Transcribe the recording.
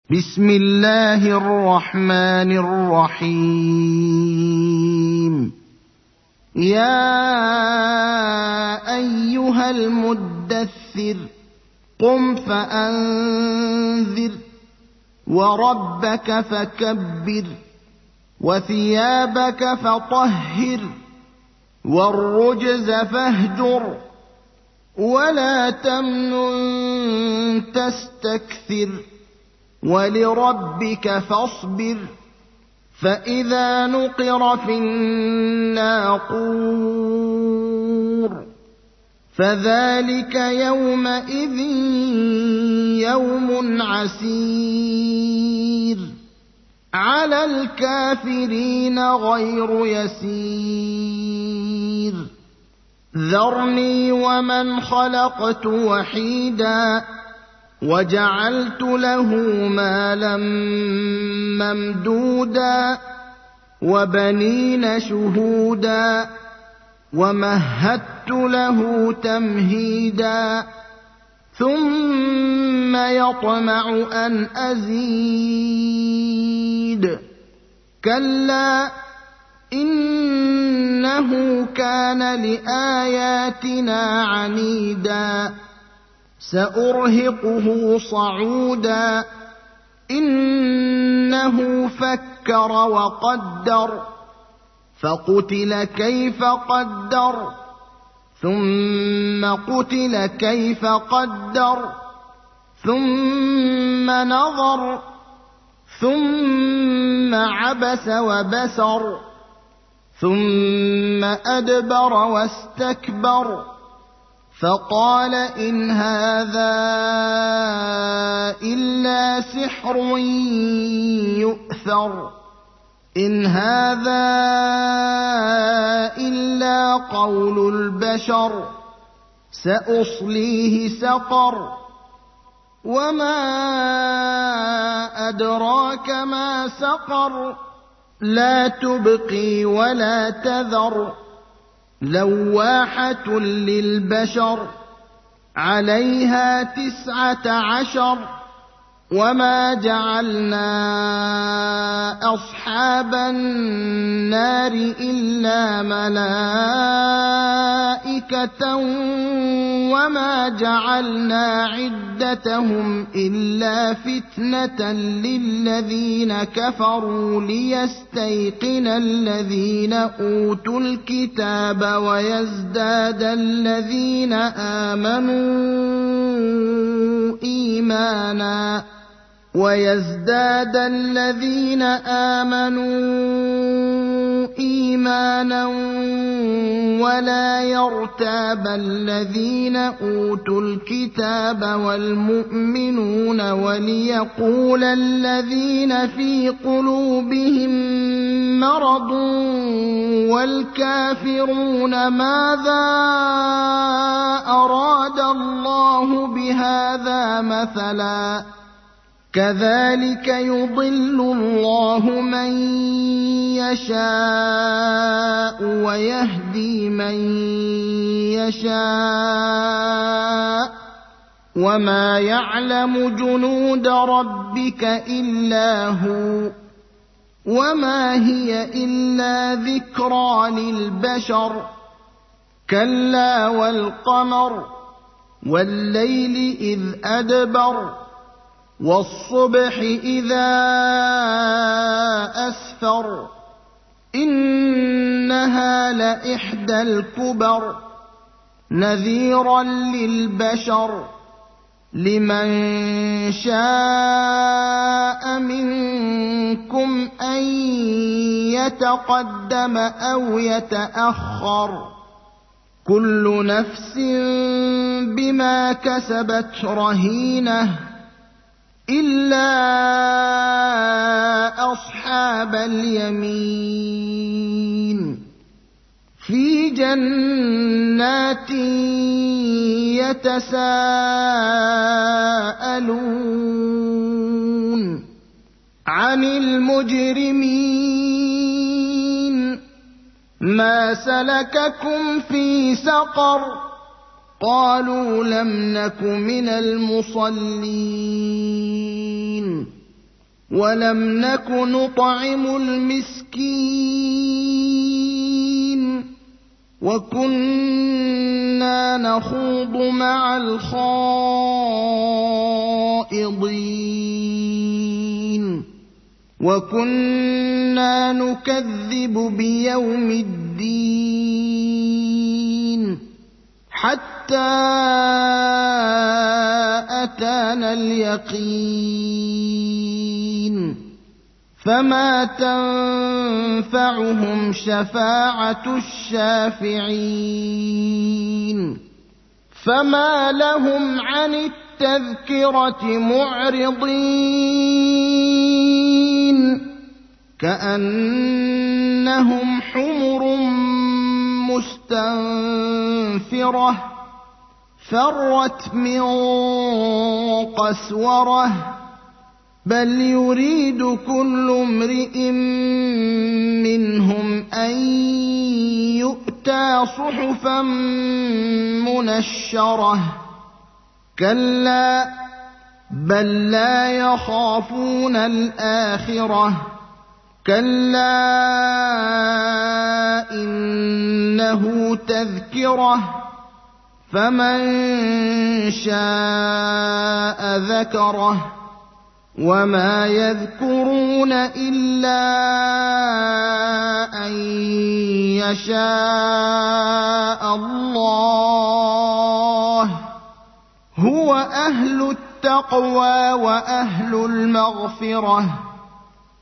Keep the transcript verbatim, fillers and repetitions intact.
بسم الله الرحمن الرحيم. يا أيها المدثر قم فأنذر وربك فكبر وثيابك فطهر والرجز فاهجر ولا تمنن تستكثر ولربك فاصبر فإذا نقر في الناقور فذلك يومئذ يوم عسير على الكافرين غير يسير. ذرني ومن خلقت وحيدا وجعلت له مالا ممدودا وبنين شهودا ومهدت له تمهيدا ثم يطمع أن أزيد كلا إنه كان لآياتنا عنيدا سأرهقه صعودا إنه فكر وقدر فقتل كيف قدر ثم قتل كيف قدر ثم نظر ثم عبس وبسر ثم أدبر واستكبر فقال إن هذا إلا سحر يؤثر إن هذا إلا قول البشر سأصليه سقر وما أدراك ما سقر لا تبقي ولا تذر لواحة للبشر عليها تسعة عشر وما جعلنا أصحاب النار إلا ملائكة وما جعلنا عدتهم إلا فتنة للذين كفروا ليستيقن الذين أوتوا الكتاب ويزداد الذين آمنوا إيمانا ويزداد الذين آمنوا إيمانا ولا يرتاب الذين أوتوا الكتاب والمؤمنون وليقول الذين في قلوبهم مرض والكافرون ماذا أراد الله بهذا مثلا كذلك يضل الله من يشاء ويهدي من يشاء وما يعلم جنود ربك إلا هو وما هي إلا ذكرى للبشر كلا والقمر والليل إذ أدبر والصبح إذا أسفر إنها لإحدى الكبر نذيرا للبشر لمن شاء منكم أن يتقدم أو يتأخر كل نفس بما كسبت رهينة إلا أصحاب اليمين في جنات يتساءلون عن المجرمين ما سلككم في سقر قالوا لم نك من المصلين ولم نك نطعم المسكين وكنا نخوض مع الخائضين وكنا نكذب بيوم الدين حتى أتانا اليقين فما تنفعهم شفاعة الشافعين فما لهم عن التذكرة معرضين كأنهم حمر مستنفرة فرت من قسورة بل يريد كل امرئ منهم أن يؤتى صحفا منشرة كلا بل لا يخافون الآخرة كلا إنه تذكرة فمن شاء ذكره وما يذكرون إلا أن يشاء الله هو أهل التقوى وأهل المغفرة